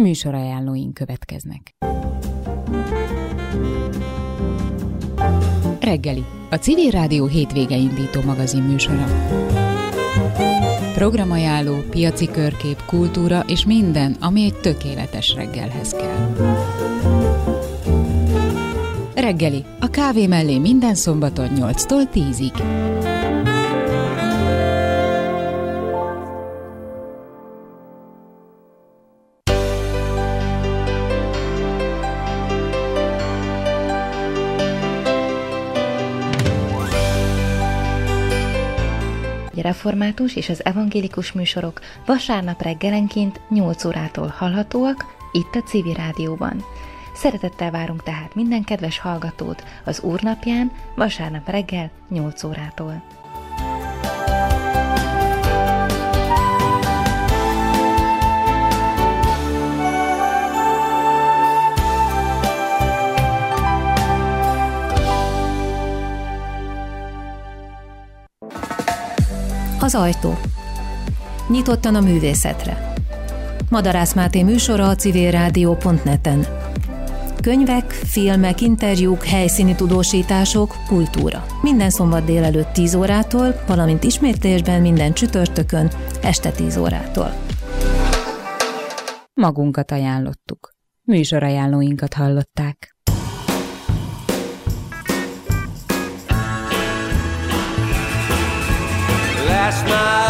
Műsorajánlóink következnek. Reggeli, a Civil Rádió hétvége indító magazin műsora. Programajánló, piaci körkép, kultúra és minden, ami egy tökéletes reggelhez kell. Reggeli, a kávé mellé minden szombaton 8-tól 10-ig. Református és az evangélikus műsorok vasárnap reggelenként 8 órától hallhatóak itt a Civil Rádióban. Szeretettel várunk tehát minden kedves hallgatót az Úrnapján vasárnap reggel 8 órától. Az ajtó. Nyitottan a művészetre. Madarász Máté műsora a civilrádió.net-en. Könyvek, filmek, interjúk, helyszíni tudósítások, kultúra. Minden szombat délelőtt 10 órától, valamint ismétlésben minden csütörtökön este 10 órától. Magunkat ajánlottuk. Műsorajánlóinkat hallották. Last night